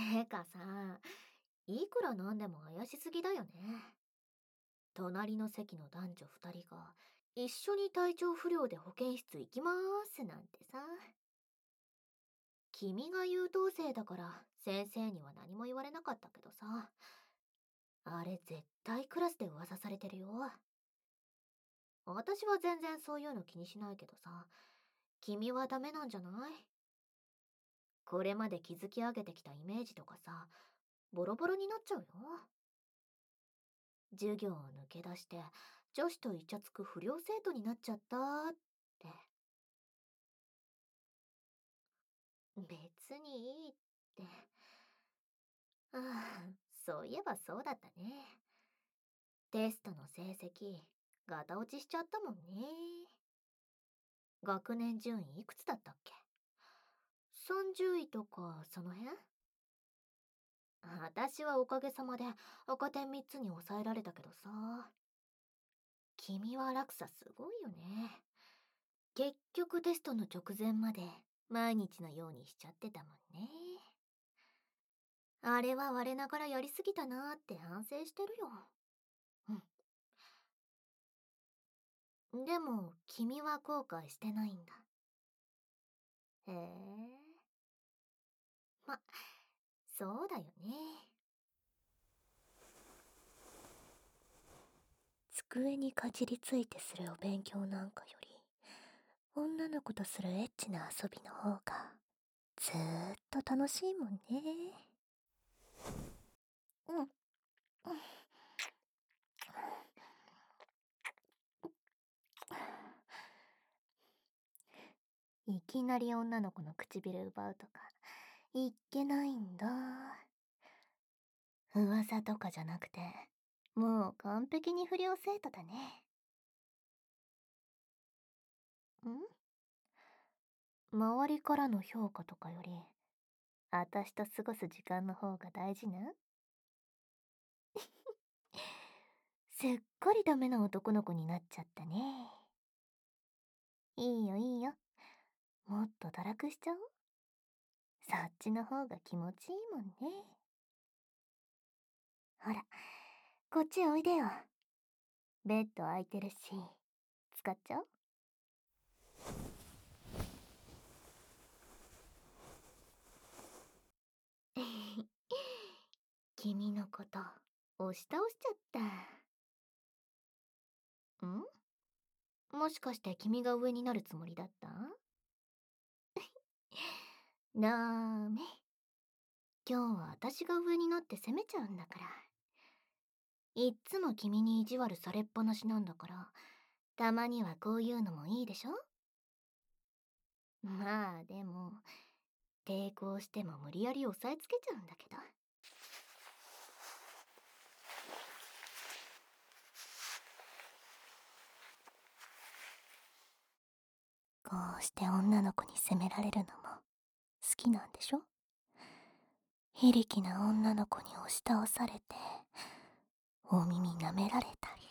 てかさ、いくらなんでも怪しすぎだよね。隣の席の男女二人が一緒に体調不良で保健室行きまーすなんてさ。君が優等生だから先生には何も言われなかったけどさ。あれ絶対クラスで噂されてるよ。私は全然そういうの気にしないけどさ。君はダメなんじゃない？これまで築き上げてきたイメージとかさ、ボロボロになっちゃうよ。授業を抜け出して女子とイチャつく不良生徒になっちゃったって。別にいいって。ああ、そういえばそうだったね。テストの成績ガタ落ちしちゃったもんね。学年順位いくつだったっけ？ 30 位とかその辺？私はおかげさまで赤点3つに抑えられたけどさ。君は落差すごいよね。結局テストの直前まで毎日のようにしちゃってたもんね。あれは我ながらやりすぎたなーって反省してるよ。うん。でも君は後悔してないんだ。へえ。ま、そうだよね。机にかじりついてするお勉強なんかより、女の子とするエッチな遊びの方がずーっと楽しいもんね。うん。うん。いきなり女の子の唇奪うとか、いっけないんだ。噂とかじゃなくて、もう完璧に不良生徒だね。周りからの評価とかより、私と過ごす時間の方が大事な？すっかりダメな男の子になっちゃったね。いいよいいよ。もっと堕落しちゃおう。そっちの方が気持ちいいもんね。ほら、こっちおいでよ。ベッド空いてるし、使っちゃおう。君のこと押し倒しちゃった。もしかして君が上になるつもりだった？ダメ。今日は私が上になって攻めちゃうんだから。いっつも君に意地悪されっぱなしなんだから、たまにはこういうのもいいでしょ？まあでも、抵抗しても無理やり押さえつけちゃうんだけど。こうして女の子に責められるのも好きなんでしょ？非力な女の子に押し倒されて、お耳舐められたり。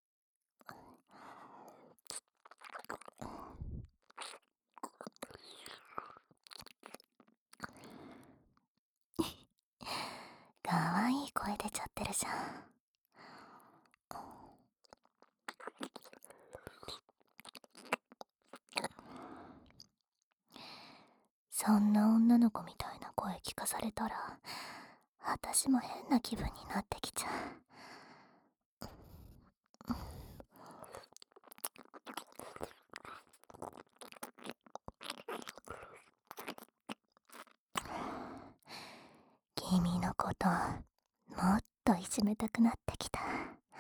かわいい声出ちゃってるじゃん。そんな女の子みたいな声聞かされたら、私も変な気分になってきちゃう。君のこと、もっといじめたくなってきた。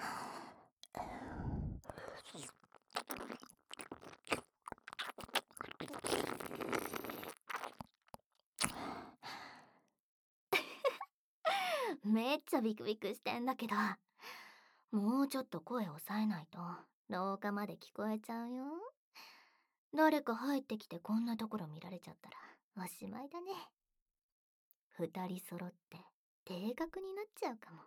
めっちゃビクビクしてんだけど、もうちょっと声抑えないと廊下まで聞こえちゃうよ。誰か入ってきてこんなところ見られちゃったらおしまいだね。二人揃って低額になっちゃうかも。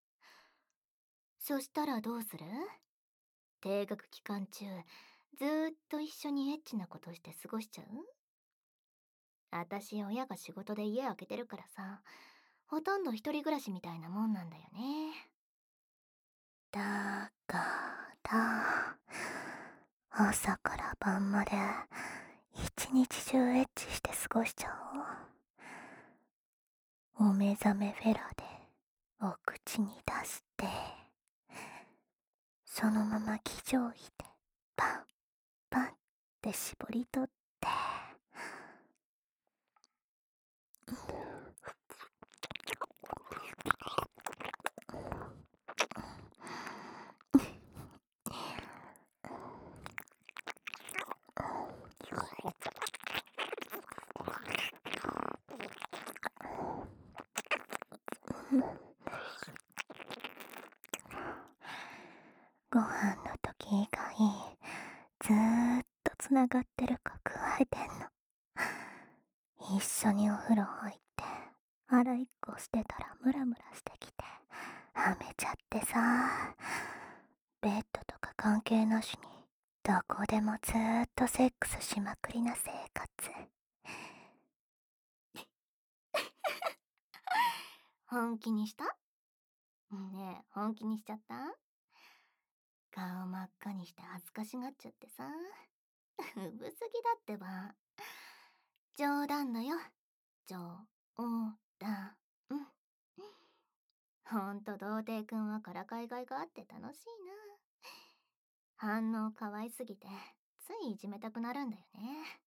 そしたらどうする？低学期間中ずーっと一緒にエッチなことして過ごしちゃう？あたし親が仕事で家開けてるからさ、 ほとんど一人暮らしみたいなもんなんだよね。 だから朝から晩まで一日中エッチして過ごしちゃおう。お目覚めフェラでお口に出して、そのまま気上位でパンパンって絞り取って、ご飯の時以外ずーっとつながってるか加えてんの。一緒にお風呂入って洗いっこしてたらムラムラしてきてはめちゃってさ、ベッドとか関係なしにどこでもずーっとセックスしまくりな生活。 本気にした？ねえ、本気にしちゃった？顔真っ赤にして恥ずかしがっちゃってさ。うぶすぎだってば。冗談だよ。冗談。ほんと童貞くんはからかいがいがあって楽しいな。反応可愛すぎて、ついいじめたくなるんだよね。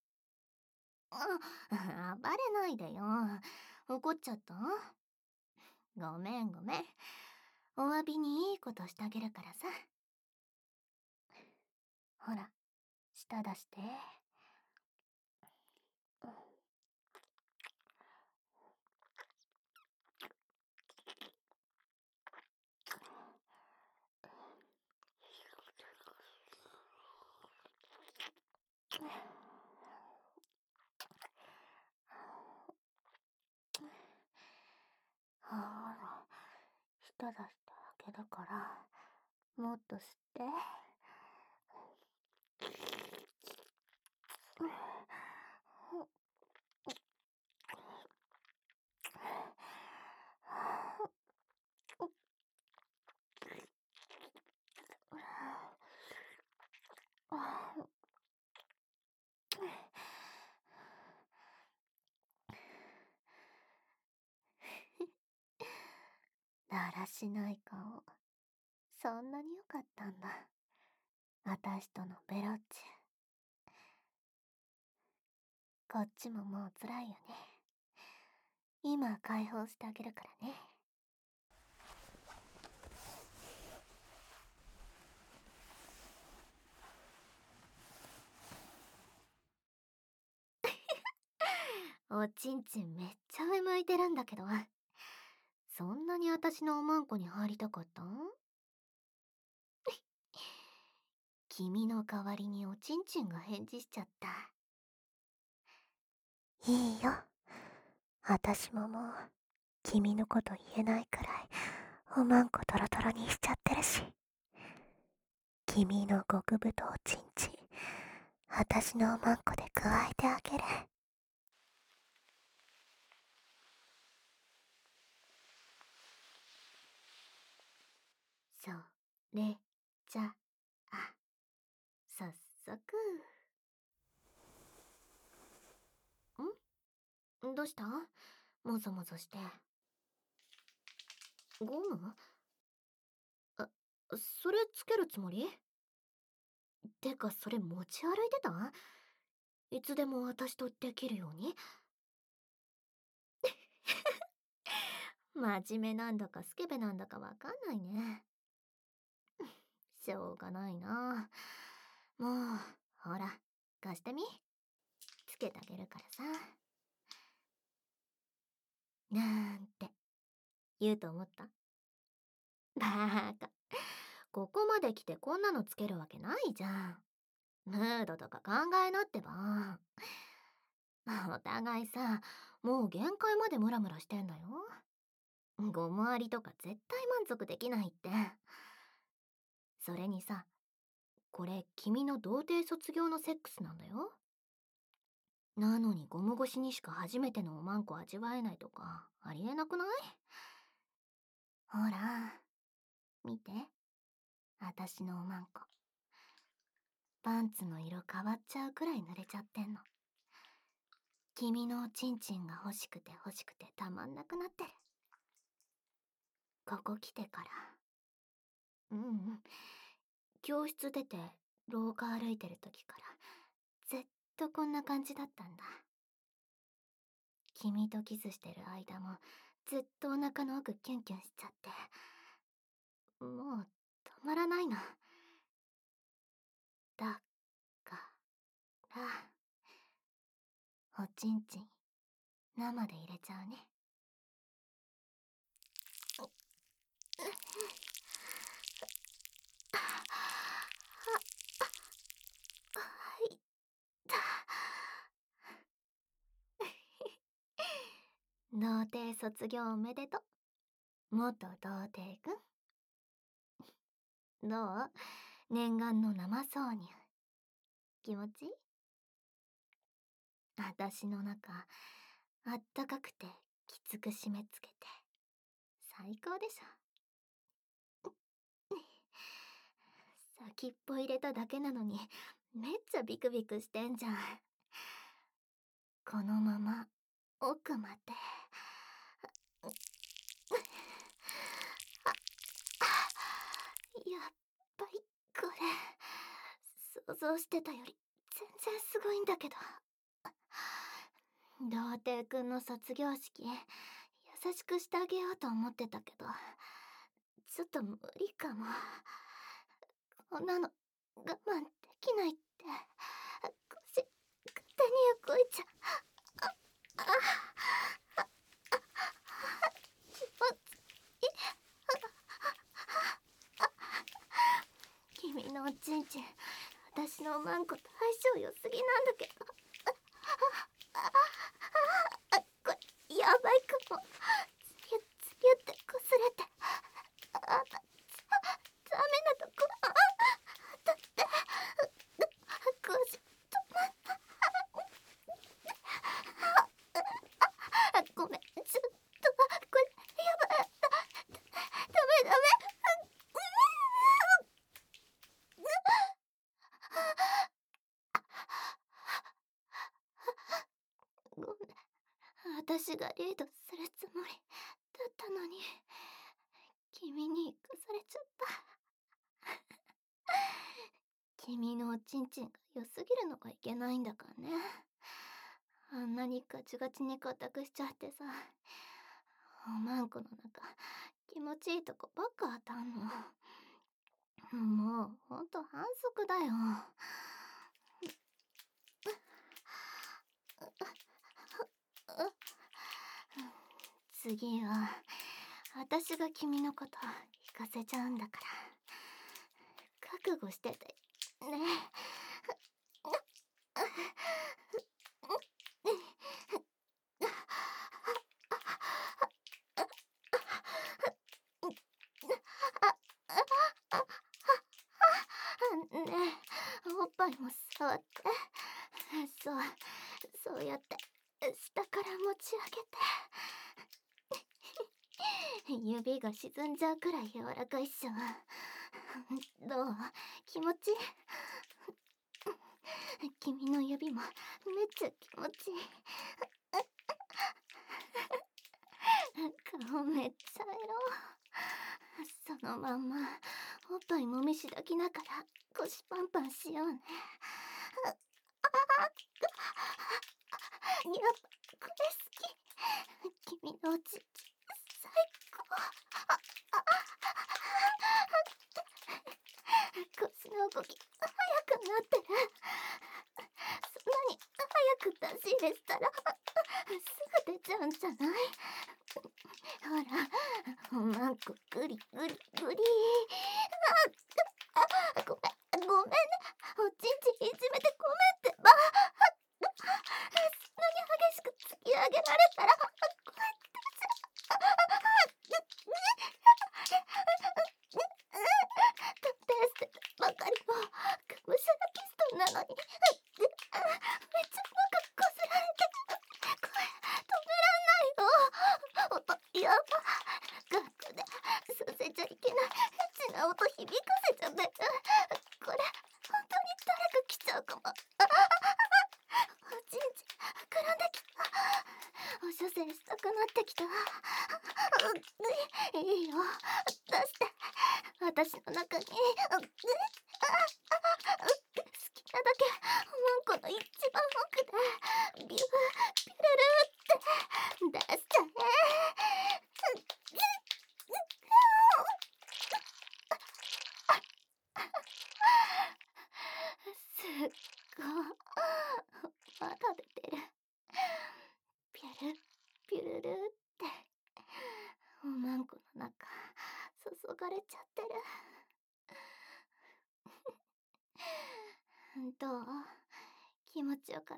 暴れないでよ。怒っちゃった？ごめんごめん。お詫びにいいことしてあげるからさ。ほら、舌出して。ほら、舌出してあげるから、もっと吸って。だらしない顔。そんなに良かったんだ。あたしとのベロッチ。こっちももう辛いよね。今解放してあげるからね。おちんちんめっちゃ上向いてるんだけど。そんなにあたしのおまんこに入りたかったん？君の代わりにおちんちんが返事しちゃった。 いいよ。あたしももう君のこと言えないくらいおまんこトロトロにしちゃってるし。君の極太おちんちん、あたしのおまんこで加えてあげる。 それじゃあ、早速。どうした？もぞもぞして。ゴム？あ、それつけるつもり？てかそれ持ち歩いてた？いつでも私とできるように？真面目なんだかスケベなんだかわかんないね。しょうがないな。もう、ほら、貸してみ。つけてあげるからさ。なんて言うと思った？バーカ。ここまで来てこんなのつけるわけないじゃん。ムードとか考えなってば。お互いさ、もう限界までムラムラしてんだよ。ゴムありとか絶対満足できないって。それにさ、これ君の童貞卒業のセックスなんだよ。 なのにゴム越しにしか初めてのおまんこ味わえないとかありえなくない？ほら、見て。あたしのおまんこ。パンツの色変わっちゃうくらい濡れちゃってんの。君のおちんちんが欲しくて欲しくてたまんなくなってる。ここ来てから。教室出て廊下歩いてる時からずっとこんな感じだったんだ。君とキスしてる間もずっとお腹の奥キュンキュンしちゃって、もう止まらないの。だからおちんちん生で入れちゃうね。いた。童貞卒業おめでとう、元童貞くん。どう？念願の生挿入。気持ちいい？あたしの中、あったかくてきつく締め付けて、最高でしょ。先っぽ入れただけなのに、めっちゃビクビクしてんじゃん。このまま、奥まで。やっぱり、これ、想像してたより、全然すごいんだけど。童貞くんの卒業式、優しくしてあげようと思ってたけど、ちょっと無理かも。こんなの、我慢できないって。腰、勝手に動いちゃ。あ、気持ちいい。君のおちんちん、私のマンコと相性良すぎなんだけど。これ、やばいかも。つゆつゆってこすれて。ダメなとこ、だって、腰、止まった。ごめん、ちょっと、これ、やばい。ダメ。ごめん、私がリードするつもりだったのに、君に行かされちゃった。君のおちんちんが良すぎるのがいけないんだからね。あんなにガチガチに固くしちゃってさ、おまんこの中、気持ちいいとこばっか当たんの。もう、ほんと反則だよ。次は、私が君のこと引かせちゃうんだから、覚悟してて、ね。ねえ、おっぱいも触って。そう、そうやって、下から持ち上げて。指が沈んじゃうくらい柔らかいっしょ。どう？気持ちいい？君の指もめっちゃ気持ちいい。顔めっちゃエロ。そのまんまおっぱいもみしだきながら腰パンパンしようね。やっぱこれ好き。君のおちんちん最高。腰の動き速くなってる。そんなに早く出し入れしたらすぐ出ちゃうんじゃない？ほら、おまんこグリグリグリ。ごめんね。おちんちんいじめてごめんってば。そんなに激しく突き上げられたら、こうやってテストばかりのがむしゃらキストなのに、めっちゃなんかこすらせしたくなってきた。いいよ、出して。私の中に、好きなだけ、マンコの一番奥で、ビュー、ピュルルって出しちゃえ。すっごまだ出てる。ピュル、ピュルルって、おまんこの中、注がれちゃってる。どう？気持ちよかった？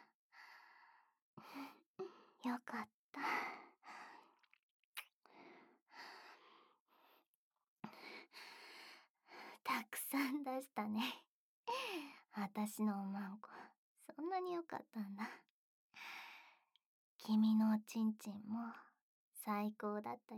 よかった。 たくさん出したね。私のおまんこ、そんなに良かったんだ。君のおちんちんも最高だったよ。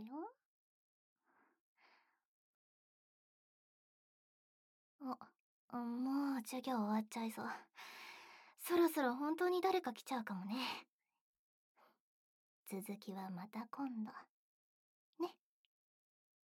もう授業終わっちゃいそう。そろそろ本当に誰か来ちゃうかもね。続きはまた今度。